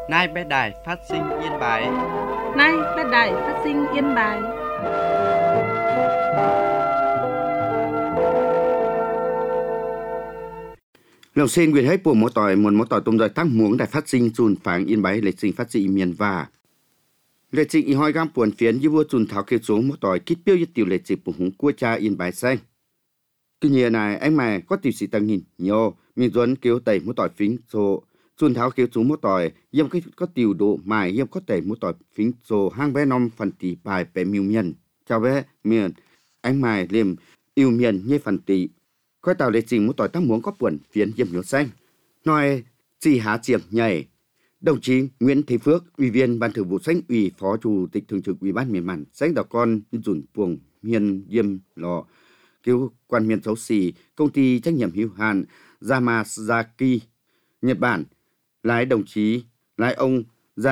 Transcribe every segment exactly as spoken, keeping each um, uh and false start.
Nay bé đài phát sinh Yên Bái. Nay bé đài phát sinh Yên Bái. Lâu xin quyền hết bộ mỗi tỏi một mỗi tỏi tôm rồi tăng muống đài phát sinh chùn phảng Yên Bái lịch sinh phát sinh miền và lịch sinh y hoi gam buồn phiến như vua chùn tháo kêu xuống mỗi tỏi kít tiêu như tiểu lịch sinh của hùng cua cha Yên Bái xanh. Cái nhà này anh mày có tiểu sĩ tăng nhìn nhiều mình dẫn kêu tẩy mỗi tỏi phính số chùn tháo kêu xuống mỗi tỏi yếm cái có tiểu độ mài yếm có tẩy mỗi tỏi phính số hang bé nom phần tỷ bài bé miêu miền chào bé miền anh mày liềm yêu miền như phần tỷ coi tàu lịch trình mỗi tỏi tăng muống có buồn phiến yếm nhổ xanh nói chỉ há chiếm nhảy. Đồng chí Nguyễn Thế Phước, Ủy viên Ban Thường vụ Xanh ủy, Phó Chủ tịch Thường trực Ủy ban miền mặn Xanh đảo con dùn buồng miền yêm lọ kêu quan miền xấu xì công ty trách nhiệm hữu hạn Yamazaki Nhật Bản lái đồng chí lái ông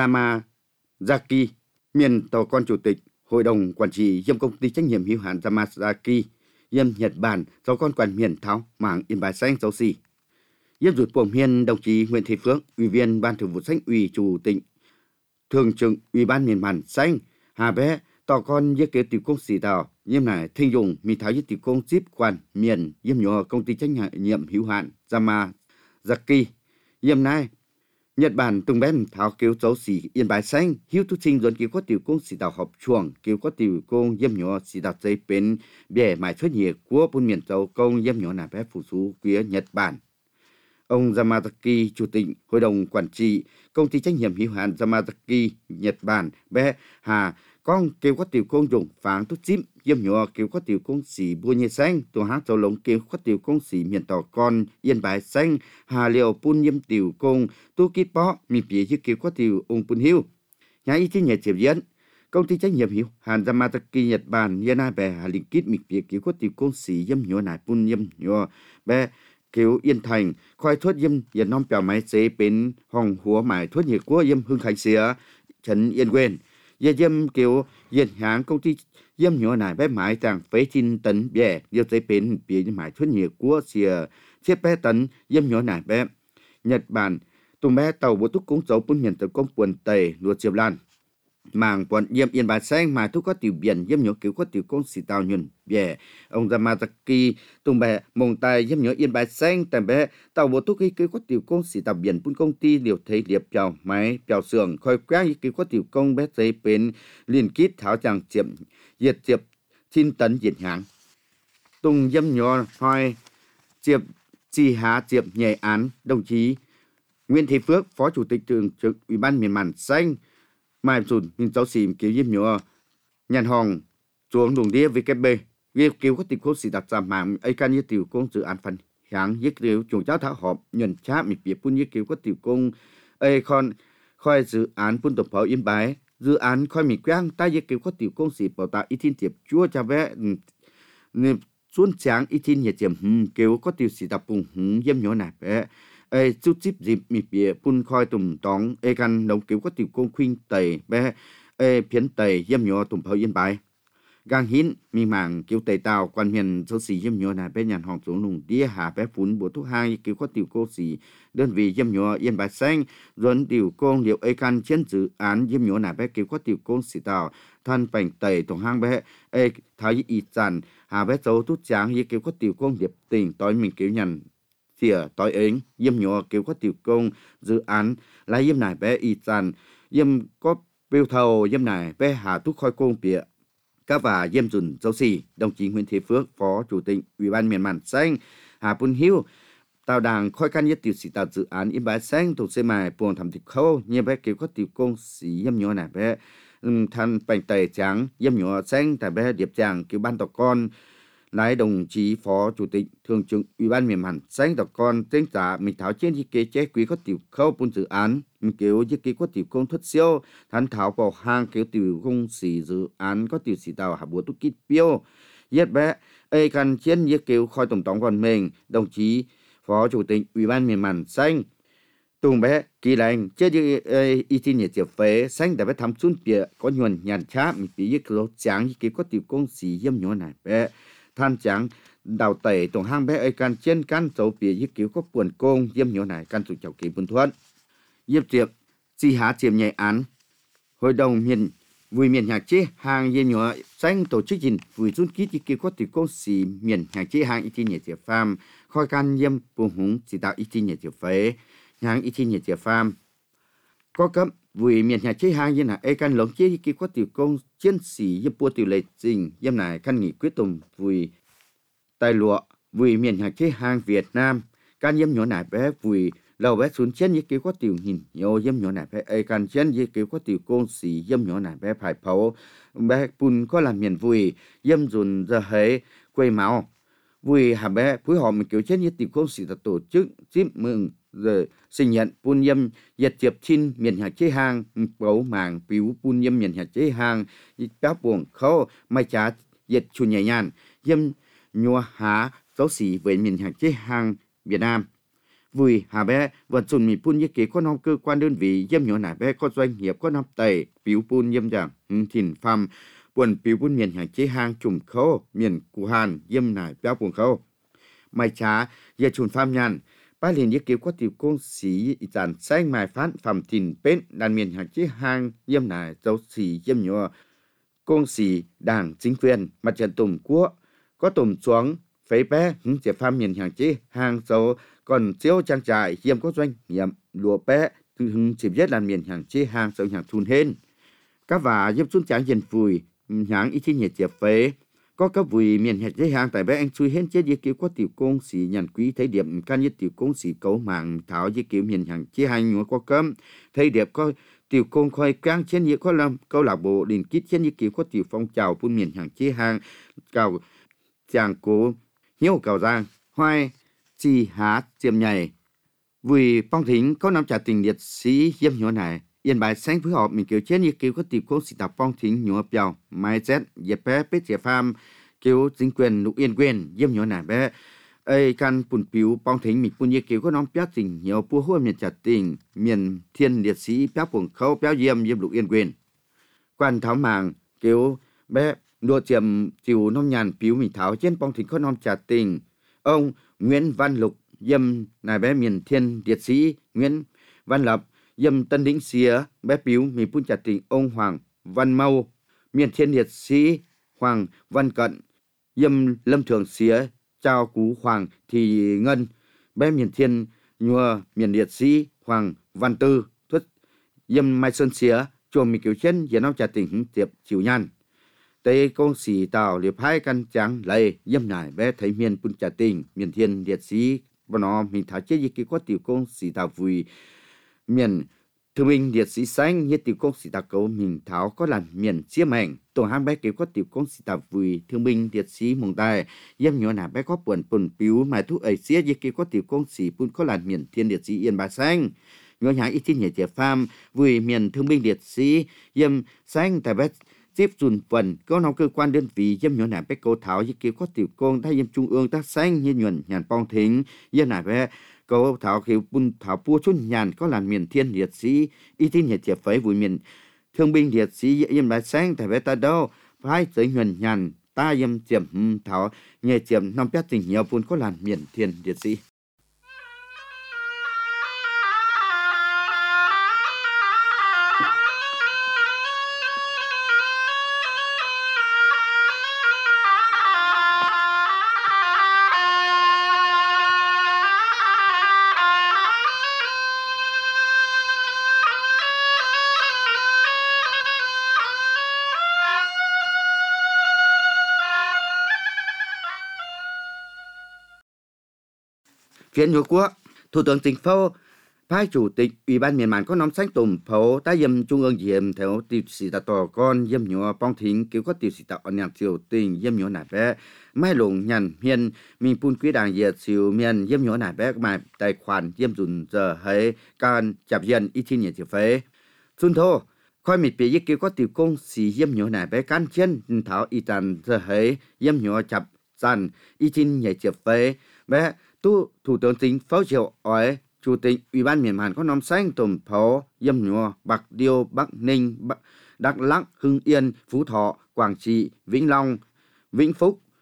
Yamazaki miền tàu con chủ tịch hội đồng quản trị yêm công ty trách nhiệm hữu hạn Yamazaki yêm Nhật Bản tàu con quản miền tháo mảng Yên Bái xanh xấu xì. Yếm rụt buồng hiên đồng chí Nguyễn Thế Phước, Ủy viên Ban Thường vụ Xanh ủy, Chủ tịch Thường trực Ủy ban miền mặn Xanh hà bé tàu con yết kế tiểu công xì tàu yếm này thinh dùng mi tháo yết tiểu công zip quan miền yếm nhỏ công ty trách nhiệm hữu hạn Yamazaki yếm này Nhật Bản tung bém tháo kêu dấu xì Yên Bái xanh hiếu tu sinh dẫn kêu có tiểu công xì tàu họp chuồng kêu có tiểu công yếm nhỏ xì tàu dây bến bè mãi xuất nhiệt của buôn miền tàu công yếm nhỏ là bé phụ sú phía Nhật Bản. Ông Yamazaki, Chủ tịch Hội đồng Quản trị Công ty trách nhiệm hữu hạn Yamazaki Nhật Bản bé hà con kêu có tiểu công dùng phán tốt chím yếm nhỏ kêu có tiểu công xỉ bua nhẹ xanh tổ hát châu lống kêu có tiểu công xỉ miền tàu con Yên Bái xanh hà liệu pun yếm tiểu công tu kít bó mi phía chứ kêu có tiểu ông pun hiu nhà y tí nhẹ chiếm diễn công ty trách nhiệm hữu hạn Yamazaki Nhật Bản yên ai bé hà linh kít mi phía kêu có tiểu công xỉ yếm nhỏ này pun yếm nhỏ bé kêu Yên Thành khoai thuốc yếm yên nom bèo máy chế bên hồng húa mải thuốc nhiệt của yếm Hưng Khánh xía trấn Yên Quên yếm yếm kêu yên hãng công ty yếm nhỏ này bé mải tàng phế chín tấn bè yếm chế bên bìa mải thuốc nhiệt của xía chiếc bé tấn yếm nhỏ này bé Nhật Bản tùng bé tàu bố túc cúng dấu bún miền tàu công quần tây luật diệp lan màng quận yếm Yên Bái xanh mà thuốc có tiểu biển yếm nhỏ kiểu có tiểu công xì tàu nhuần bè ông Yamazaki tung bè mông tay yếm nhỏ Yên Bái xanh tại bé tàu bộ thuốc kiểu có tiểu công xì tàu biển bún công ty điều thấy liệp chào máy chào sườn khơi quét kiểu có tiểu công bé giấy bên liên kết tháo chàng chiếm diệt diệp chín tấn diệt hàng tung yếm nhỏ hoài diệp chi há diệp nhẹ án đồng chí Nguyễn Thế Phước, Phó Chủ tịch Thường trực Ủy ban miền mặn Xanh mai sùn mình cháu xìm kiểu yếm nhỏ nhàn hòn xuống đường đĩa vê kép bê việc kêu có tiểu công xì đặt ra mạng ấy can như tiểu công dự án phần hãng giết kêu chủ cháu thảo họp nhận cháp mình việc phun như kêu có tiểu công ấy con khoi dự án phun tập hợp Yên Bái dự án khoi mình quang tay giết kêu có tiểu công xì bảo tạo ít thiên tiệp chúa cho bé xuống sáng ít thiên nhiệt tiệm kêu có tiểu xì tập bùng yếm nhỏ này bé ấy chút chip dịp mi bìa phun khoi tùm tóng ấy căn nấu kiểu có tiểu công khuyên tẩy bé ấy phiến tẩy yếm nhỏ tùm phơi Yên Bái gang hiến mi mảng kiểu tẩy tàu quan miền số xì yếm nhỏ này bé nhàn hòn xuống lùng đĩa hà bé phun bố thuốc hai kiểu có tiểu cô xì đơn vị yếm nhỏ Yên Bái xanh dẫn tiểu công liệu ấy căn trên dự án yếm nhỏ này bé kiểu có tiểu công xì tàu thân bành tẩy tổng hang bé ấy thấy ít dàn hà bé dấu tút tráng như kiểu có tiểu công điệp tình tối mình kiểu nhằn xỉa tối ấy yếm nhỏ kiểu có tiểu công dự án là yếm này bé ít dàn yếm có biểu thầu yếm này bé hà tút khoi công bịa các và yếm dùn dấu xì đồng chí Nguyễn Thế Phước, Phó Chủ tịch Ủy ban miền mặn Xanh hà pun hiu tàu đảng khoi can nhất tiểu sĩ tạo dự án Yên Bái xanh thuộc xe mài buồn thẩm thịt khâu như bé kiểu có tiểu công xì yếm nhỏ này bé thân bành tẩy trắng yếm nhỏ xanh tại bé điệp tràng kiểu ban tộc con lái đồng chí Phó Chủ tịch Thường trực Ủy ban miền mặn Xanh tộc con tên giả mình tháo trên thiết kế chế quý có tiểu khâu buôn dự án mình kiểu thiết kế có tiểu công thuật siêu thán tháo vào hang kiểu tiểu công xì dự án có tiểu xì tàu hạ búa túc kít biêu yết bé ấy căn trên thiết kiểu khoi tổng thống còn mình đồng chí Phó Chủ tịch Ủy ban miền mặn Xanh tùng bé kỳ lành chế như y tin nhiệt diệp phế xanh để bé thăm xuân bịa có nhuần nhàn cháp mình bị yết lỗ trắng thiết kế có tiểu công xì yếm nhỏ này bé than trắng đào tẩy tổng hang bé ấy can trên can dấu bìa yết kiểu có buồn công yếm nhỏ này can tụ chậu kỳ buồn thuận yếp tiệp chỉ hạ chiếm nhạy án. Hội đồng miền vui miền nhạc chế hàng yên nhỏ xanh tổ chức gìn vui rút kít ý kiến có tiểu công sĩ miền nhạc chế hàng ý tin nhật tiểu phàm khôi can yêm bùn húng chỉ tạo ý tin nhật tiểu phế hàng ý tin nhật tiểu phàm có cấp vui miền nhạc chế hàng yên là ê can lống chế ý kiến có tiểu công chiến sĩ yêm bùa tiểu lệ trình yêm này căn nghị quyết tùng vui tài lụa vui miền nhạc chế hàng Việt Nam can yêm nhỏ nải bé vui lâu bé xuống chân như kiểu có tiểu nhìn nhiều dâm nhỏ này bé ai can chân như kiểu có tiểu công sĩ dâm nhỏ này bé phải phẫu bé bùn có làm miền vui dâm dùn giờ hệ quay máu vui hà bé phối hợp mình kiểu chân như tiểu công sĩ đã tổ chức chip mừng rồi sinh nhận bùn dâm dệt chiệp chin miền hạt chế hàng bấu màng biểu bùn dâm miền hạt chế hàng béo buồn khâu mai chả dệt chu nhẹ nhàng dâm nhua há giáo sĩ với miền hạt chế hàng Việt Nam vui hà bé vận dụng mì pun như kế có năm cơ quan đơn vị dâm nhỏ nải bé có doanh nghiệp có năm tẩy biểu pun dâm giảm thìn phàm buồn biểu pun miền hàng chế hàng trùm khâu miền cụ hàn dâm nải béo buồn khâu mai trá giờ chùn phàm nhàn ba liền như kế có tiểu công sĩ giản xanh mài phán phàm thìn bên đàn miền hàng chế hàng dâm nải giáo sĩ dâm nhỏ công sĩ đảng chính quyền mặt trận tổng quốc có tổng xuống phế bé hứng chế phàm miền hàng chế hàng dấu còn chiếu trang trại hiếm có doanh nghiệp lúa bé hưng chỉ biết là miền hàng chế hàng sau hàng thun hên các và giúp chúng tráng dần vùi hàng ít nhiệt chẹp phế có các vùi miền hàng chế hàng tại bé anh chui hên chết với kiểu có tiểu công sĩ nhận quý thấy điểm can nhất tiểu công sĩ cấu mạng thảo với kiểu miền hàng chế hàng nhúa có cấm thấy đẹp có tiểu công khoi cang trên như có làm câu lạc bộ đình kít trên như kiểu có tiểu phong trào phun miền hàng chế hàng cầu chàng cố hiếu cầu giang hoai chi hát chiêm nhảy vì phong thính có năm trả tình liệt sĩ yếm nhỏ này yên bài sáng phối hợp mình kiểu chết như kiểu có tiểu công sĩ tập phong thính nhỏ bèo mai z dẹp bé bết dẹp pham kiểu chính quyền lục yên quyền yếm nhỏ này bé ơi can bùn piu phong thính mình bùn như kiểu có năm béo tình nhiều pua hôi miền trả tình miền thiên liệt sĩ béo buồn khâu béo yếm yếm lục yên quyền quan tháo màng kiểu bé đua chiêm chiều nông nhàn piu mình tháo trên phong thính có năm trả tình ông Nguyễn Văn Lục dâm nài bé miền thiên liệt sĩ Nguyễn Văn Lập dâm Tân Đĩnh Xía bé Piếu mì pun trả tình ông Hoàng Văn Mâu miền thiên liệt sĩ Hoàng Văn Cận dâm Lâm Thường Xía Trao Cú Hoàng Thì Ngân bé miền thiên nhua miền liệt sĩ Hoàng Văn Tư thuyết dâm Mai Sơn Xía chuồng mì kiểu chân giờ nó trả tình tiệp chiều nhan tây công sĩ tàu liệp hai căn trắng lầy dâm nải bé thấy miền pun trả tình miền thiên liệt sĩ và nó mình tháo chết như cái có tiểu công sĩ tàu vui miền thương binh liệt sĩ xanh như tiểu công sĩ tàu cấu mình tháo có làm miền chia mảnh tổ hai bé kiểu có tiểu công sĩ tàu vui thương binh liệt sĩ mông tài dâm nhỏ nải bé có buồn buồn piu mà thuốc ấy xía như cái có tiểu công sĩ pun có làm miền thiên liệt sĩ yên bà xanh nhỏ nhã ít tin nhẹ trẻ pham vui miền thương binh liệt sĩ dâm xanh tại bé tiếp dùn phần có năm cơ quan đơn vị dâm nhỏ nải bé câu thảo như kiểu có tiểu công thay dâm trung ương tác xanh như nhuận nhàn phong thính dâm nải bé câu thảo kiểu bun thảo pua chun nhàn có làm miền thiên liệt sĩ y tin nhiệt chẹp phấy vui miền thương binh liệt sĩ dâm bé xanh tại bé ta đâu phải tới nhuận nhàn ta dâm chiếm thảo nhẹ chiếm năm bé tình nhiều bun có làm miền thiên liệt sĩ Phiên Hữu Quốc, Thủ tướng Chính phủ, phái chủ tịch Ủy ban miền Màn có nắm sách tùm phố ta dâm trung ương diệm theo tiểu sĩ ta tỏ con dâm nhỏ phong thính kiểu có tiểu sĩ ta ổn nhạc triều tình dâm nhỏ nải bé mai lùng nhằn miền mình pun quý đảng diệt siêu miền dâm nhỏ nải bé mà tài khoản dâm dùn giờ hay can chạp dân ít thiên nhiệt triều phế xuân thô khoi mịt bị kiểu có tiểu công sĩ dâm nhỏ nải bé can chân thảo y tàn giờ hay dâm nhỏ chạp dàn ít thiên nhiệt triều phế bé tu Thủ tướng Chính phủ Triệu Ói Chủ tịch Ủy ban miền Màn có nắm xanh tùm phố dâm nhùa Bạc Liêu, Bắc Ninh, Bắc, Đắk Lắk, Hưng Yên, Phú Thọ, Quảng Trị, Vĩnh Long, Vĩnh Phúc,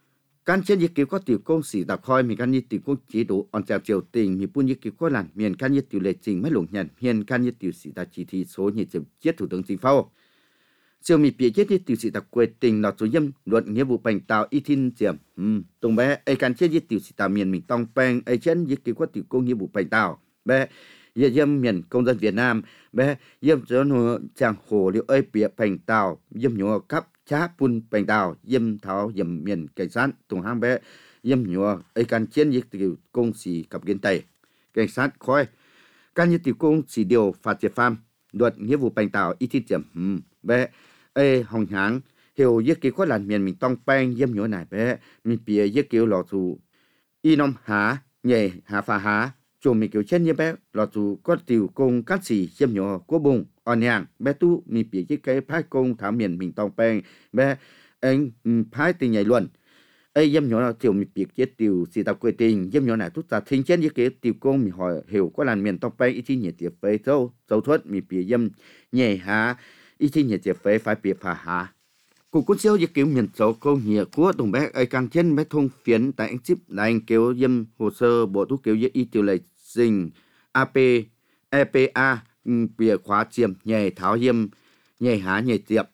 การเช่นยึดเกี่ยวก็ติวกงสีตะคอยมีการยึดติวกงจีดูอ่อนจากเจียวติงมีปุ่นยึดเกี่ยวก็หลันเมียนการยึดติวเลยจริงไม่หลงยันเมียนการยึดติวสีตาจีทีโซnhiệtจะเจ็ดthủ tướng chính phủเจียวมีเปียยึดยึดติวสีตะกวยติงเราจะย่ำluật nghĩa vụ bành tạo y thiênเจียมอืมตรงแบไอการเช่นยึดติวสีตาเมียนmình tôngแปงไอเช่นยึดเกี่ยวก็ติวกงnghĩa vụ bành tạoแบยึดย่ำเมียนcông dân Việt Namแบย่ำจะหนูจางโหเลี้ยวไอเปียบbành tạoย่ำหนูครับช้าปุ่นbành tạoย่ำเท้าย่ำเมียนไก่ซันตรงห้างแบย่ำหนูไอการเช่นยึดติวกงสีกับเกินไตไก่ซันคอยการยึดติวกงสีเดียวฝาเจียฟามluật nghĩa vụ bành tạo y thiênเจียมอืมแบเอหองหางเหี่ยวยึกเกี่ยวก็หลานเมียนมิงต้องแป้งเยี่ยมหนัวหน่ายแปะมีเปียยึกเกี่ยวหล่อจูอีนอมหาใหญ่หาฝาหาจูมีเกี่ยวเช่นยี่แปะหล่อจูก็ติวกงกัดสีเยี่ยมหนัวกัวบุงอ่อนยางแปะตู้มีเปียยึกเกี่ยวพายกงถามเมียนมิงต้องแป้งแปะเอ็งพายติงใหญ่ล้วนเอ้ยเยี่ยมหนัวเจียวมีเปียเจ็ดติวสีตะกวยติงเยี่ยมหนัวหน่ายทุกตาทิ้งเช่นยึกเกี่ยวติวกงมีหอยเหี่ยวก็หลานเมียนต้องแป้งอีที่เหนียดเตียบไปเท่าเจ้าทวดมีเปียเยี่ยมใหญ่หาอีที่เหนียดเตียบไปฝ่ายเปียฝาหาcuộc cuốn siêu dự kiến miền châu câu nhẹ của đồng bé ấy càng trên bé thông phiến tại anh chip là anh kêu dâm hồ sơ bộ thuốc kêu y tiểu lệ sinh a pê e pê a bìa khóa chiêm nhẹ tháo dâm nhẹ há nhẹ tiệp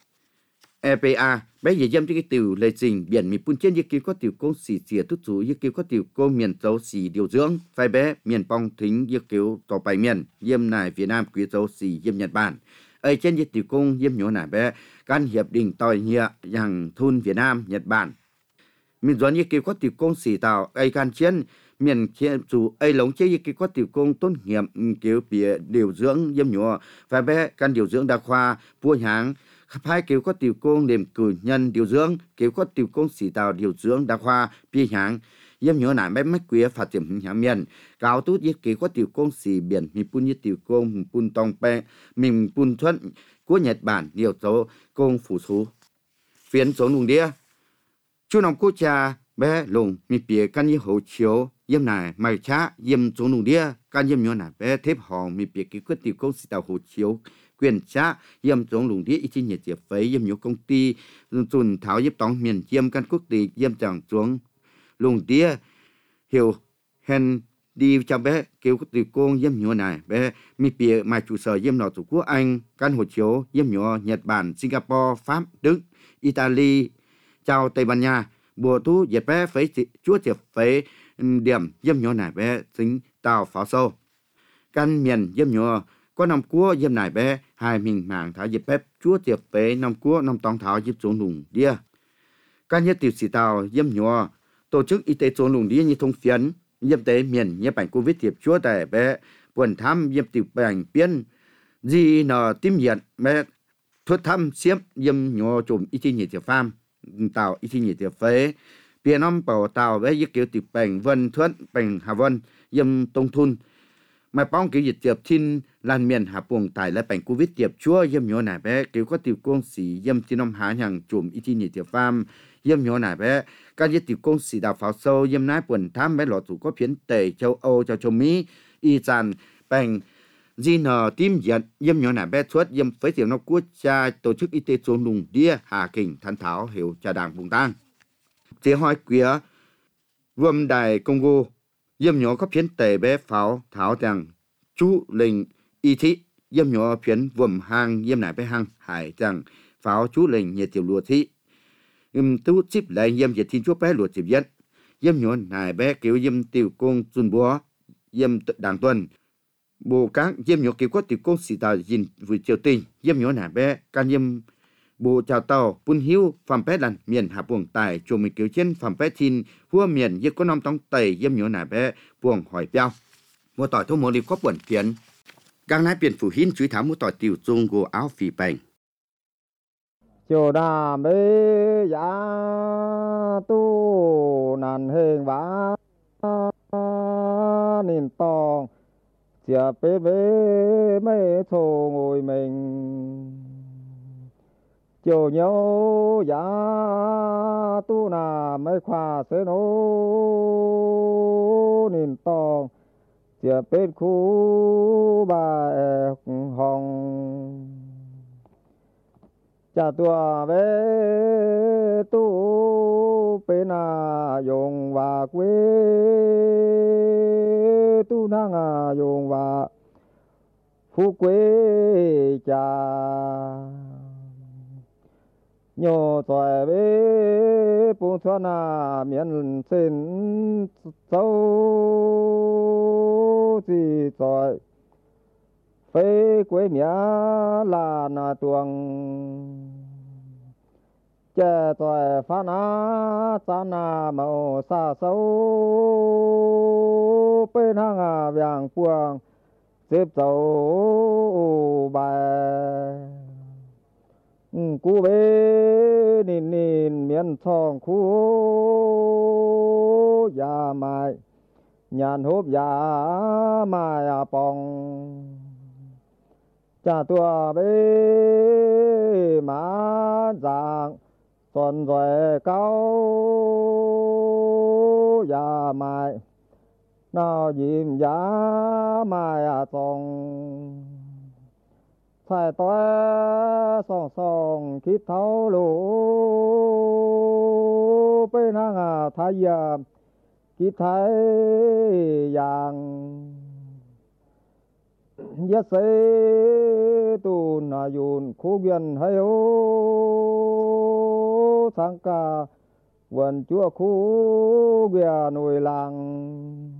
e pê a bé giờ dâm cái tiểu lệ sinh biển miền pun trên dự kiến có tiểu công xì xìa tút chú dự kiến có tiểu công miền châu xì điều dưỡng phải bé miền bong thính dự kiếnต่อไปmiền dâm này Việt Nam quý châu xì dâm Nhật Bản ấy trên dự tiểu công dâm nhỏ nải béการhiệp địnhต่อยเหียอย่างทุนเวียดนามnhật bản mình dọn như kiểu có tiểu công xỉ tạo ai can chiến miền kia chủ ai lống chế như kiểu có tiểu công tốt nghiệp kiểu bìa điều dưỡng dâm nhọ và bé can điều dưỡng đa khoa vua háng hai kiểu có tiểu công điểm cử nhân điều dưỡng kiểu có tiểu công xỉ tạo điều dưỡng đa khoa bia háng dâm nhọ nải bé mách quý phát triển nhà miền cao tút như kiểu có tiểu công xỉ biển mình pun như tiểu công pun tòng pe mình pun thuận của Nhật Bản nhiều số công phủ số phiến số nùng đĩa chú nòng quốc cha bé lùng mi bìa căn như hậu chiếu yếm này mày chá yếm số nùng đĩa căn yếm nhỏ này bé thép hòn mi bìa ký quyết tiểu công sĩ tàu hậu chiếu quyền chá yếm số nùng đĩa ít chi nhiệt diệp phấy yếm nhỏ công ty dùn tháo yếm tóng miền yếm căn quốc tịch yếm chẳng xuống lùng đĩa hiểu hen đi cho bé kêu có tiểu công yếm nhỏ này bé mi bìa mà trụ sở yếm nọ tổ quốc Anh căn hộ chiếu yếm nhỏ Nhật Bản Singapore Pháp Đức Italy chào Tây Ban Nha bộ thu dệt bé phải chúa tiệp phải điểm yếm nhỏ này bé tính tàu pháo sâu căn miền yếm nhỏ có năm cua yếm này bé hai mình mảng tháo dệt bé chúa tiệp phải năm cua năm tòng tháo dệt xuống lùng đĩa căn nhất tiểu sĩ tàu yếm nhỏ tổ chức y tế xuống lùng đĩa như thông phiến yếm tế miền nhếp ảnh covid tiệp chúa tại bé buồn thăm yếm tiểu ảnh biến gì nọ tim nhiệt bé thuật thăm xiêm yếm nhỏ chùm y chi nhiệt tiệp pham tàu y chi nhiệt tiệp phế biển năm bảo tàu bé yếm kiểu tiệp ảnh vân thuận ảnh hà vân yếm tông thun mà bóng kiểu nhiệt tiệp thiên lan miền hà buồng tại lại ảnh covid tiệp chúa yếm nhỏ này bé kiểu có tiểu công sĩ yếm thiên năm há hàng chùm y chi nhiệt tiệp pham yếm nhỏ này béการยึดติดกงสีดาวฟ้าโซเยี่ยมนายป่วนท่ามแม่หลอดสูก็เพี้ยนเตะเจ้าโอเจ้าชมีอีจันแปงจีนอทีมยัดเยี่ยมหยอนหน้าแบทวดเยี่ยมเฟสเสียงนกกู้ชาtổ chức y tếโซนลุงเดียหากิ่งทันเท้าเหวชาด่างบุงตั้งเจ้าหอยเกวียรวมได้กงโกเยี่ยมหยอก็เพี้ยนเตะแบเฝ้าเท้าจังจูเล็งอีทิเยี่ยมหยอเพี้ยนรวมหางเยี่ยมหน้าไปหางหายจังเฝ้าจูเล็งเหยียดเจียวลัวทิừm tu chip lại yếm dịch thiên chúa bé luật chip nhất yếm nhọn này bé kiểu yếm tiểu công tuần búa yếm đảng tuần bộ các yếm nhọn kiểu có tiểu công sĩ tàu dình với triều tình yếm nhọn này bé can yếm bộ chào tàu pun hiu phạm bé lần miền hạ buồng tài chùm kiểu trên phạm bé thiên vua miền yếm có năm tông tây yếm nhọn này bé buồng hỏi béo mua tỏi thu mua liệp có buồn phiền càng nãy biển phủ hiến chuối tháo mua tỏi tiểu trung của áo phì bành chiều đà mê giá tu nàn hên vã nín tòng chia bê bê mê thô ngồi mình chiều nhau giá tu nà mê khoa xế nô nín tòng chia bê khu bà hồng cha tua bé tu pe na yong và quê tu nang à yong và phú quê cha nhô toại bê bung thoa na miền xin sâu gì toại phê quê mía là na tuồng cha toại pha na sa na màu sa sâu bên hang à vàng puang xếp dấu bài cú bê nín nín miền thong khu ya mai nhàn hốp ya mai à pong cha tua bê má giang tuần rồi cao ya mai nào dìm ya mai à tong sai toa song song kít thấu lũ bên hang à thái à kít thái yang nhất sẽ tu na yun khu viên hay ô sang ca quần chúa khu viên nuôi làng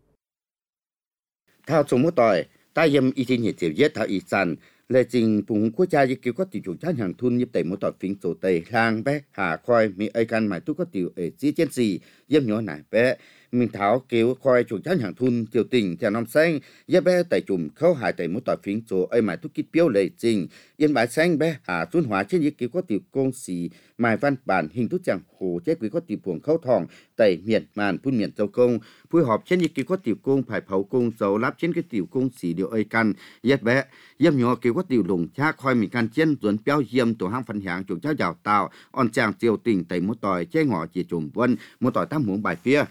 thao chúng một tỏi ta yếm ý tin hiện tiểu yết thao ý sản lệ trình bùng quốc gia như kiểu có tiểu chủ trách hàng thun như tẩy một tỏi phím tổ tây lang bé hà khoai mi ai can mãi tu có tiểu ở dưới chiến sĩ yếm nhỏ nải bé mình tháo kiểu khoai chủ trách hàng thun tiểu tình theo năm xanh yếm bé tẩy chùm khâu hải tẩy một tỏi phím tổ ai mãi tu kít biếu lệ trình yên bãi xanh bé hà tuân hóa trên như kiểu có tiểu công sĩ mài văn bản hình tu chẳng hồ chế quý có tiểu buồng khâu thòng tẩy miền màn phun miền châu công phối hợp trên như kiểu có tiểu công phải phấu công dấu lắp trên cái tiểu công sĩ điều ai can yết bé yếm nhỏ kiểu có tiểu lùng cha khoai mình can chiến tuấn béo yếm tổ hang phân hạng chủ cháu giàu tạo on chàng tiêu tình tẩy một tỏi chế ngọ chỉ chùm vân một tỏi tam muỗng bài phía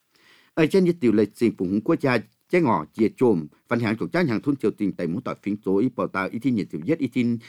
ở trên như tiểu lệ trình phụng quốc gia chế ngọ chỉ chùm phân hạng chủ cháu hàng thun tiêu tình tẩy một tỏi phím số ít bảo tạo ít thi nhiệt tiểu yết ít tin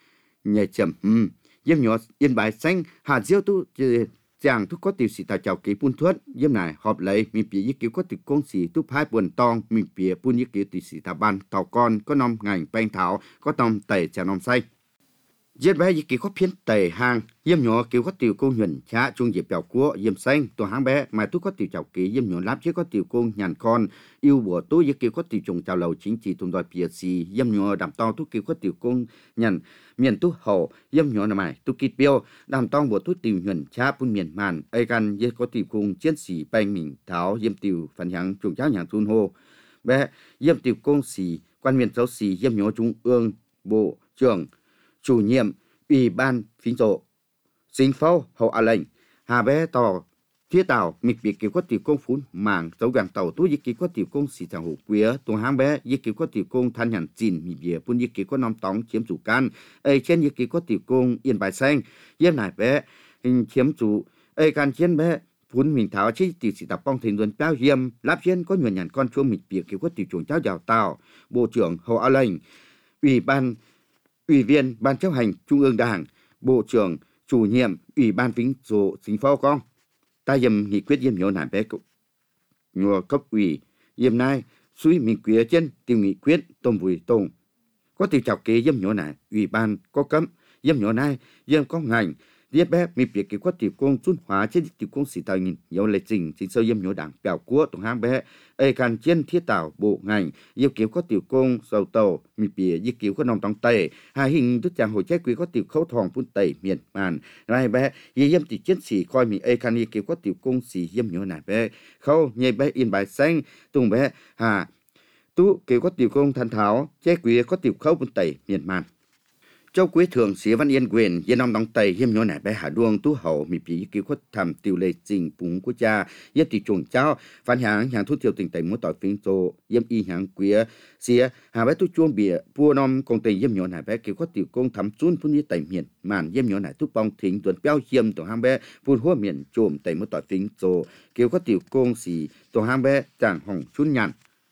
nhảy chậm ừm yếm nhỏ yên bài xanh hạt diêu tu chàng thúc có tiểu sĩ tại chào ký phun thuất yếm này họp lấy mình phía ý kiểu có tiểu công sĩ tu hai buồn tong mình phía phun ý kiểu tiểu sĩ tại ban tàu con có nom ngành banh thảo có tông tẩy chả nom say giết bé ý kiểu có phiến tẩy hàng yếm nhỏ kiểu có tiểu công nhuận chả trung dịp bèo cua yếm xanh tổ hàng bé mà tu có tiểu chào ký yếm nhỏ láp chứ có tiểu công nhàn con yêu bùa tu ý kiểu có tiểu trùng chào lầu chính trị tùng đòi phía xì yếm nhỏ đàm to tu kiểu có tiểu công nhàn miền tu hậu yếm nhỏ nằm mày tu kít biêu đàm tong bùa tu tiểu nhuận chả phun miền màn ai gan yết có tiểu công chiến sĩ banh mình tháo yếm tiểu phần hàng trùng cháo nhàng thun hô bé yếm tiểu công sĩ quan miền giáo sĩ yếm nhỏ trung ương bộ trưởng chủ nhiệm ủy ban phím rộ chính phủ hậu a lệnh hà bé tỏ phía tàu mịch bị kiểu có tiểu công phun màng dấu gàng tàu tu yết kiểu có tiểu công sĩ thằng hậu quía tu hang bé yết kiểu có tiểu công than nhàn chìn mì bìa phun yết kiểu có nom tóng chiếm chủ can ấy trên yết kiểu có tiểu công yên bài xanh yết nải bé hình chiếm chủ ấy can chiến bé phun mình tháo chi tiểu sĩ tập bong thành luận bao hiểm láp trên có nhuận nhàn con chúa mịch bìa kiểu có tiểu chuồng cháu giàu tàu bộ trưởng hậu a lệnh ủy ban ủy viên ban chấp hành trung ương đảng bộ trưởng chủ nhiệm ủy ban phím rộ chính phủ con ta yếm nghị quyết yếm nhỏ nản bé cục nhua cấp ủy yếm nay suy mình quyết trên tiêu nghị quyết tôm vùi tông có tiêu chào kế yếm nhỏ nản ủy ban có cấm yếm nhỏ nay yếm có ngành yếm bé mình việc kế có tiểu công trung hóa trên tiểu công sĩ tài nghìn nhiều lệ trình chính sâu yếm nhỏ đảng bèo của tổng hang bé ai can trên thiết tạo bộ ngành yêu kiểu có tiểu công dầu tàu mình bìa yêu kiểu có nòng tòng tẩy hai hình tức chàng hồi trái quý có tiểu khấu thòng phun tẩy miền màn này bé yếm tiểu chiến sĩ coi mình ai can yêu kiểu có tiểu công sĩ yếm nhỏ nản bé khâu nhảy bé in bài xanh tung bé hà tu kiểu có tiểu công than tháo trái quý có tiểu khấu phun tẩy miền màn châu quý thường sĩ văn yên quyền yên ông đóng tây hiếm nhỏ nẻ bé hà đuông tú hậu mì bí cứu khuất thầm tiêu lệ trình búng của cha yết tỷ chuồng cháu phản hàng hàng thu tiêu tình tây mỗi tỏi phím tô yếm y hàng quý xía hà bé tu chuông bìa bua nom công tây yếm nhỏ nẻ bé cứu khuất tiểu công thắm chun phun y tây miền màn yếm nhỏ nẻ tu bong thính tuần béo hiếm tổ hàng bé phun hoa miền trộm tây mỗi tỏi phím tô cứu khuất tiểu công xì tổ hàng bé chẳng hỏng chun nhàn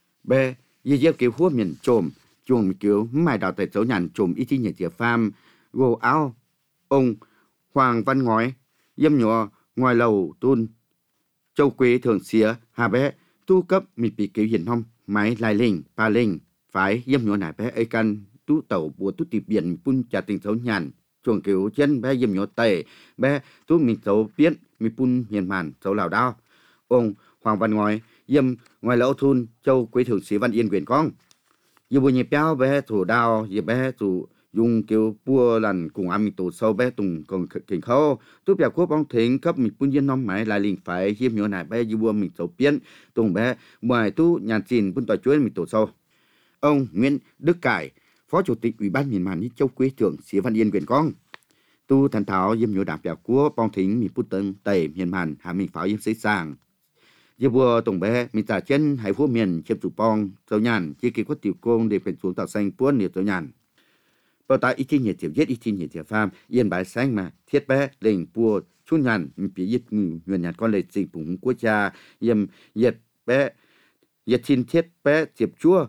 bé yếm yếm cứu hoa miền trộm chuồng kiểu mài đào tại chỗ nhàn trộm ít chi nhật địa farm go out Ông Hoàng Văn Ngói yếm nhỏ ngoài lầu tôn châu quế thường xía hà bé tu cấp mì bị kiểu hiền hông máy lai linh pa linh phải yếm nhỏ nải bé ấy căn tu tàu bùa tu tiệp biển pun trà tình xấu nhàn chuồng kiểu chân bé yếm nhỏ tề bé tu mình xấu biết mi pun hiền màn xấu lào đao. Ông Hoàng Văn Ngói yếm ngoài lầu thôn châu quế thường xía Văn Yên quyền con dù bùi nhịp béo bé thủ đao dù bé thủ dùng kiểu bùa lần cùng ăn mình tổ sâu bé tùng còn kinh khâu tôi biểu quốc bóng thính cấp mình pun yên năm máy lại liền phải hiếm nhỏ này bé dù bùa mình tổ biến tùng bé ngoài tu nhàn chìn pun tòa chuối mình tổ sâu. Ông Nguyễn Đức Cải Phó Chủ tịch Ủy ban miền Màn Nhất Châu Quế Thượng Xía Văn Yên quyền con tu thần thảo yếm nhỏ đảng biểu quốc bóng thính mình pun tân tẩy miền Màn hà mình pháo yếm xây sàng giờ bùa tổng bé mình trả chân hải phố miền chiếm chủ bong sâu nhàn chỉ kịp có tiểu công để phải xuống tạo xanh buôn nhiều sâu nhàn bao tại ít chi nhiệt tiểu giết ít chi nhiệt tiểu phàm yên bãi sáng mà thiết bé lệnh bùa chút nhàn mình bị giết người nhàn con lệ dịch bụng quốc gia yếm nhiệt bé nhiệt chín thiết bé chiếm chúa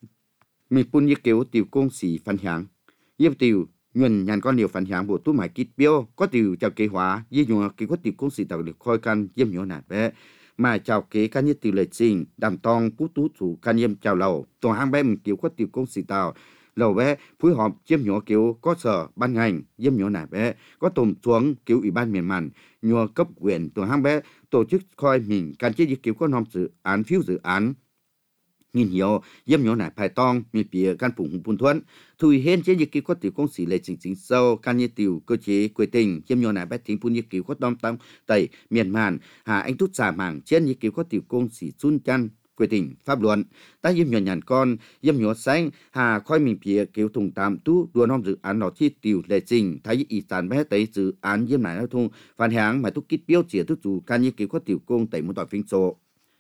mình phun như kiểu tiểu công sĩ phản hàng yếm tiểu người nhàn con nhiều phản hàng bộ tu mãi kít biêu có tiểu chào kế hóa như nhua kỳ có tiểu công sĩ tạo được khôi căn yếm nhỏ nạt bé mà chào kế cá nhất từ lời trình đàm tong cú tú chủ can yếm chào lầu tổ hang bé mình kiểu có tiểu công sĩ tàu lầu bé phối hợp chiếm nhỏ kiểu có sở ban ngành yếm nhỏ nải bé có tồn xuống kiểu ủy ban miền Màn nhua cấp quyền tổ hang bé tổ chức coi mình can chế kiểu có nom dự án phiếu dự án nhìn hiểu yếm nhỏ nải phải tong mi bìa can phụng hùng phun thuẫn thui hên chế kiểu có tiểu công sĩ lời trình chính sâu can như tiểu cơ chế quy tình yếm nhỏ nải bé tính phun kiểu có đom tông tẩy miền Màn hà anh tút xả mảng trên như kiểu có tiểu công sĩ chun chăn quy định pháp luận ta yếm nhỏ nhàn con yếm nhỏ xanh hà khoi mình phía kiểu thùng tạm tú đua nom dự án nó chi tiểu lệ trình thấy ý sản bé tới dự án yếm nải thùng phản hàng mà tu kít biểu chỉ tu chủ can như kiểu có tiểu công tẩy một tỏi phinh sổ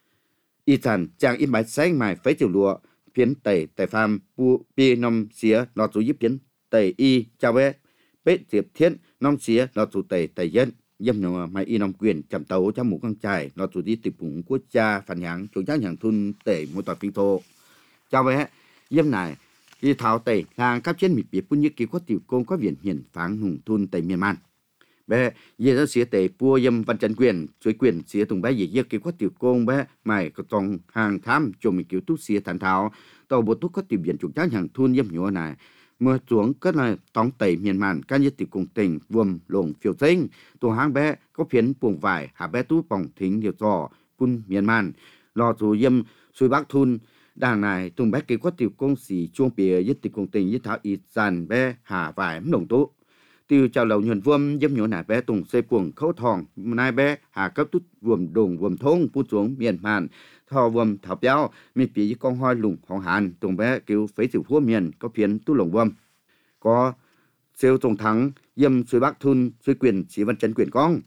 ý sản chàng yếm bãi xanh mài phế tiểu lụa phiến tẩy tẩy phàm pu pi nom xía nó chủ yếm phiến tẩy y chào bé bế diệp thiên nom xía nó chủ tẩy tẩy dân yếm nhỏ mà y nông quyền chậm tàu trong một con trai nó chủ đi tiệp bụng quốc gia phản hàng chủ trang hàng thun tẩy một tòa phi thô chào bé yếm này y thảo tẩy hàng cấp trên mịp biệt pun như kiểu có tiểu công có viện hiển phán hùng thun tẩy miền Man bé giờ nó xía tẩy pua yếm văn trần quyền chuối quyền xía tùng bé gì kiểu có tiểu công bé mày có tòng hàng tham cho mình kiểu tút xía thản thảo tàu bộ tút có tiểu viện chủ trang hàng thun yếm nhỏ này mưa xuống cất là tóng tẩy miền Màn ca nhất tiểu cùng tỉnh vuông lồng phiêu tinh tổ hang bé có phiến buồng vải hạ bé tú bỏng thính điều trò phun miền Màn lò dù yếm xuôi bắc thun đàng này tung bé kế có tiểu công sĩ chuông bìa nhất tiểu cùng tỉnh nhất thảo ít dàn bé hạ vải đồng tú tiêu chào lầu nhuần vuông yếm nhỏ nải bé tùng xây buồng khấu thòng nai bé hạ cấp tút vuông đồng vuông thông phun xuống miền Màn thò vuông thảo béo mi bị con hoi lùng hong hàn tùng bé kiểu phế tiểu phua miền có phiến tu lồng vuông có siêu tổng thắng yếm xuôi bắc thun xuôi quyền chỉ văn chấn quyền con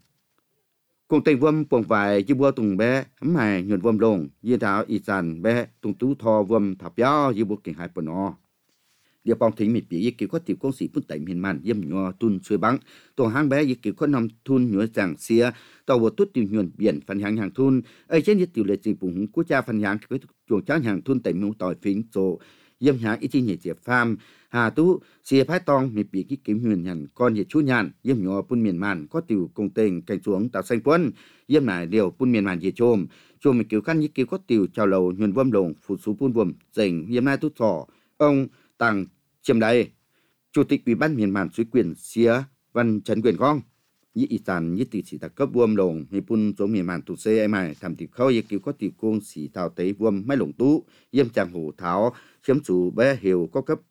cùng tỉnh vuông buồng vải như bua tùng bé hấm hài nhuần vuông lồng như thảo ít dàn bé tùng tú thò vuông thảo béo như bua kinh hai bờ nó địa bóng thính mịt bị kiểu có tiểu công sĩ phun tẩy miền Man yếm nhỏ thun xuôi băng tổ hang bé kiểu có nằm thun nhỏ giảng xia tàu bộ tút tiểu nhuần biển phần hàng hàng thun ở trên nhất tiểu lệ trình bùng quốc gia phần hàng cái chuồng tráng hàng thun tẩy mũ tỏi phính chỗ yếm hàng ít chi nhẹ diệp phàm hà tú xia phái tong mịt bị cái kiểu huyền nhàn con nhiệt chú nhàn yếm nhỏ phun miền Man có tiểu công tình cảnh xuống tạo xanh quân yếm này điều phun miền Man về chôm chôm mịt kiểu căn như kiểu có tiểu chào lầu nhuần vuông lồng phụ số phun vuông dành yếm này tút sỏ ông Tàng chiêm đây chủ tịch ủy ban miền Màn suy quyền xía văn trấn quyền con như ý sản như tỷ sĩ ta cấp vuông lồng hay pun số miền Màn tụ xe ai mày thầm thì khâu như kiểu có tỷ công sĩ thảo tế vuông mấy lồng tú yếm chàng hủ thảo chiếm chủ bé hiểu có cấp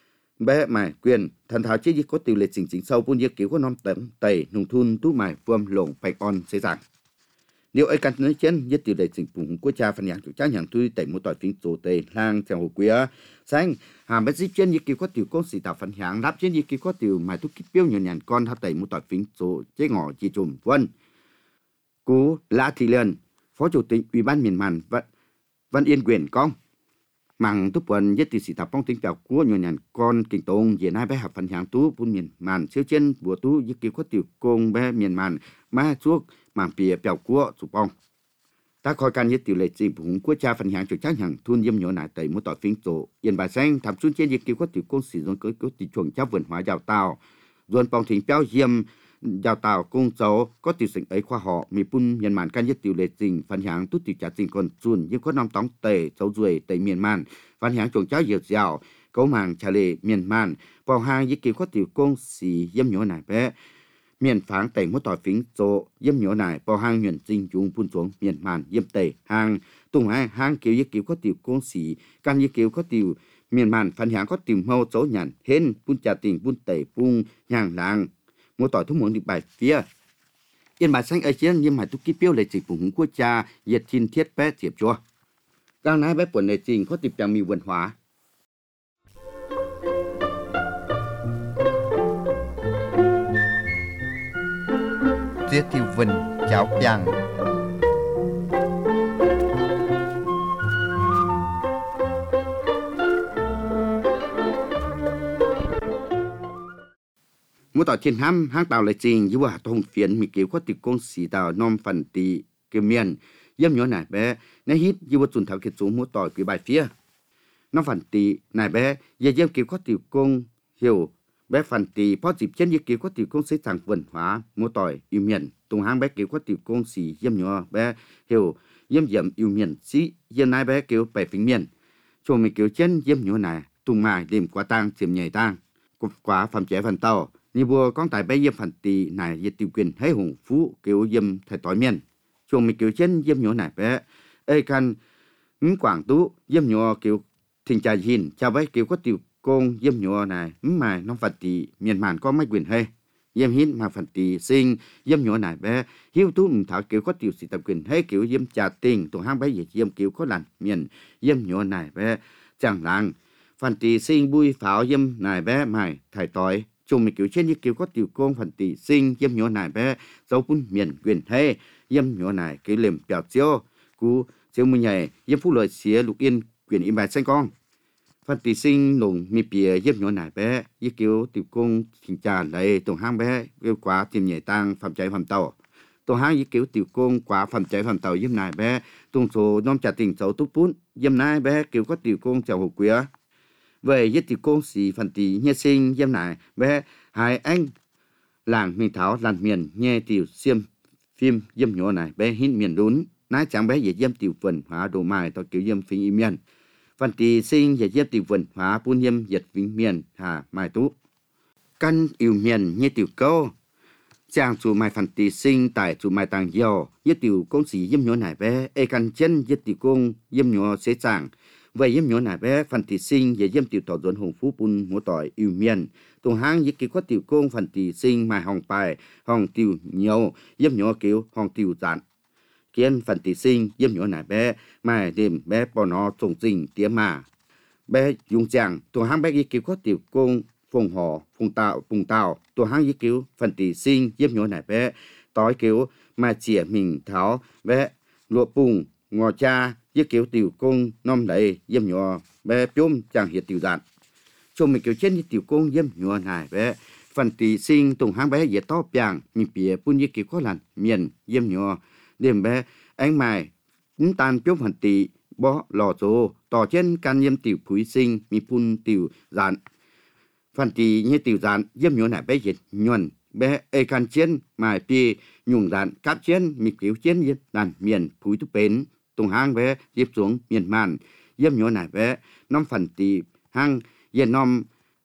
bé mày quyền thần thảo chứ như có tỷ lệ chính chính sâu pun như kiểu có nom tấn tẩy nông thun tú mày vuông lồng bạch on xây giảng nếu ai cần nói trên nhất tiểu đại chính phủ quốc gia phần nhang chủ trang hàng thui tẩy một tỏi phím tổ tề lang theo hồ quía sáng hàm bét zip trên như kiểu có tiểu công sĩ tạo phần nhang lắp trên như kiểu có tiểu mài thuốc kích biêu nhàn nhàn con hấp tẩy một tỏi phím tổ chế ngỏ chi trùm vân cú Lã Thị Liên phó chủ tịch ủy ban miền Màn Văn Văn Yên quyền con mằng túc quần nhất tiểu sĩ tạo phong tính bèo của nhàn nhàn con kinh tông hiện hai bé học phần nhang tú bún miền Màn siêu trên bùa tú như kiểu có tiểu công bé miền Màn ma chuốc mảng bìa bèo của chủ bong ta coi can nhất tiểu lệ trình bùng quốc gia phần hàng chủ trang hàng thun yếm nhỏ nải tẩy một tỏi phím tổ yên bài xanh thảm xuân trên như kiểu có tiểu công sĩ dùng cưới có tiểu chuồng cháu vườn hóa giàu tàu dồn bóng thỉnh béo diêm đào tạo công cháu có tiểu sinh ấy khoa họ mi pun miền màn can nhất tiểu lệ trình phản hạng tút tiểu trả trình còn chuồn nhưng có năm tóng tề cháu ruồi tề miền màn phản hạng trồng cháu dược dào cấu màng trả lệ miền màn bao hàng với kiểu có tiểu công xì dâm nhỏ này bé miền pháng tề một tỏi phím chỗ dâm nhỏ này bao hàng nhuận trình chúng pun xuống miền màn dâm tề hàng tung hai hàng kiểu với kiểu có tiểu công xì can với kiểu có tiểu miền màn phản hạng có tiểu mâu chỗ nhàn hên pun trả tình pun tề pun nhàng làng một tỏi thu muốn được bài phía yên bài xanh ấy chiến nhưng mà tu kí piêu lệ chỉ phụng quốc gia nhiệt thiên thiết bé tiệp chua đang nói bé quần lệ trình có tiệp chẳng mì文hóa Tiết tiêu vân cháo piang một tỏi trên ham hang tàu lệ trình nhưว่าthông phiến mi kiểu có tiệp công sĩ tàu nom phần tì cái miền yếm nhỏ này bé nãy hít nhưว่าจุนthảo kết xuống một tỏi cái bài phía nom phần tì này bé giờ yếm kiểu có tiệp công hiểu bé phần tì phó dịp trên như kiểu có tiệp công sĩ thằng văn hóa một tỏi yêu miền tung hang bé kiểu có tiệp công sĩ yếm nhỏ bé hiểu yếm yếm yêu miền sĩ yếm này bé kiểu bài phình miền cho mi kiểu trên yếm nhỏ này tung mài đêm quá tang tiệm nhảy tang quá phẩm trẻ phần tàu như vừa con tại bây giờ phần tì này về tiêu quyền thấy hùng phú kiểu dâm thay tỏi miền chuồng mình kiểu trên dâm nhỏ này bé ê can ứng quảng tú dâm nhỏ kiểu thình trà hin chào bé kiểu có tiêu công dâm nhỏ này mà nó phần tì miền màn có mấy quyền hay dâm hít mà phần tì sinh dâm nhỏ này bé hiếu tú mình thảo kiểu có tiêu sĩ tập quyền hay kiểu dâm trà tình tụi hang bé về dâm kiểu có làn miền dâm nhỏ này bé chẳng làng phần tì sinh bui pháo dâm này bé mày thay tỏi chung mình kiểu trên như kiểu có tiểu công phần tỷ sinh dâm nhỏ này bé dấu bún miền quyền hay dâm nhỏ này cái liềm bèo chiếu cú chiếu mùi nhảy dâm phú lợi xía lục yên quyền im bài xanh con phần tỷ sinh nồng mi bìa dâm nhỏ này bé như kiểu tiểu công thỉnh trà lấy tổng hang bé kêu quá tìm nhảy tăng phẩm cháy phẩm tàu tổng hang như kiểu tiểu công quá phẩm cháy phẩm tàu dâm này bé tổng số non trả tình dấu túc bún dâm này bé kiểu có tiểu công chào hồ quý về với tiểu công sĩ phần tỷ nhẹ sinh dâm này bé hai anh làng mình thảo làng miền nghe tiểu xiêm phim dâm nhỏ này bé hít miền đốn nái chẳng bé về dâm tiểu vần hóa đồ mài tao kiểu dâm phim im miền phần tỷ sinh về dâm tiểu vần hóa buôn dâm dật vĩnh miền hà mai tú căn yêu miền nghe tiểu câu chàng chủ mai phần tỷ sinh tại chủ mai tàng giàu với tiểu công sĩ dâm nhỏ này bé e căn chân với tiểu công dâm nhỏ sẽ chẳng vậy dâm nhỏ này bé phần tỷ sinh về dâm tiểu tỏ dồn hùng phú bún một tỏi yêu miền tùng hang với kiểu có tiểu công phần tỷ sinh mà hồng bài hồng tiểu nhiều dâm nhỏ kiểu hồng tiểu dạn kiến phần tỷ sinh dâm nhỏ này bé mà đêm bé bỏ nó trồng trình tía mà bé dùng chàng tùng hang bé với kiểu có tiểu công phùng họ phùng tạo phùng tạo tùng hang với kiểu phần tỷ sinh dâm nhỏ này bé tối kiểu mà chỉa mình tháo bé lụa bùng ngò cha với kiểu tiểu công nom lấy dâm nhỏ bé chôm chẳng hiện tiểu dạn cho mình kiểu trên như tiểu công dâm nhỏ này bé phần tỷ sinh tùng hang bé dễ to bàng mình bìa pun như kiểu có làn miền dâm nhỏ đêm bé anh mài cũng tan chôm phần tỷ bó lò số tỏ trên can dâm tiểu phúi sinh mình pun tiểu dạn phần tỷ như tiểu dạn dâm nhỏ này bé dệt nhuần bé ê can trên mài pi nhung dạn cáp trên mình kiểu trên như đàn miền phúi tu bến tùng hang bé dịp xuống miền màn dâm nhỏ này bé năm phần tỷ hang yên nom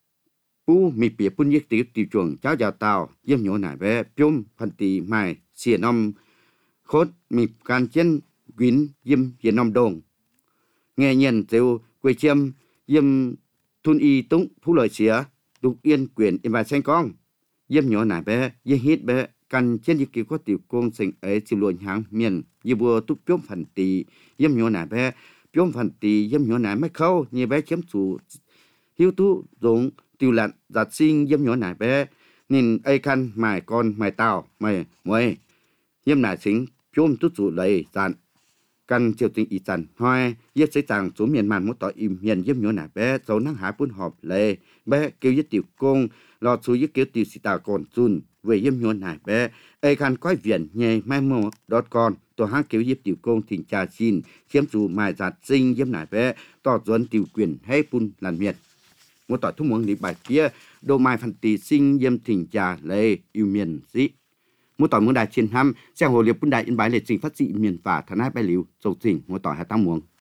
pu mi bìa pun nhiệt tiểu tiểu chuồng cháu giàu tàu dâm nhỏ này bé chôm phần tỷ mài xỉa nom khốt mi can trên quyến dâm yên nom đồng nghe nhận tiêu quê chiêm dâm thun y túng phú lợi xỉa đục yên quyền im bài xanh con dâm nhỏ này bé dâm hít bé căn trên như kiểu có tiểu công sinh ấy chịu luận hàng miền như vừa túc chôm phần tỷ dâm nhỏ này bé chôm phần tỷ dâm nhỏ này mới khâu như bé chém chủ hiếu tú giống tiêu lặn giặt sinh dâm nhỏ này bé nên ai khăn mài con mài tàu mài mồi dâm này chính chôm tú chủ lấy dặn căn chiều tình ý dặn hoa giết sẽ chẳng xuống miền màn một tỏi im miền dâm nhỏ này bé dấu năng hái buôn họp lệ bé kêu với tiểu công lọt xuống với kiểu tiểu sĩ tà còn chun về dâm nhỏ này bé ai khăn coi viện nhẹ mai mò đọt con tổ hang kiểu giúp tiểu công thỉnh trà xin khiếm chủ mài giặt sinh dâm này bé tỏ dồn tiểu quyền hay bun làn miệt một tỏi thúc muống đi bài phía đồ mai phân tì sinh yêm thỉnh trà lê yêu miền dĩ một tỏi muống đài chiến hăm xe hồ liệp bún đài yên bái lệ trình phát dị miền phả thà nai bài liu dầu chỉnh một tỏi hai tăng muống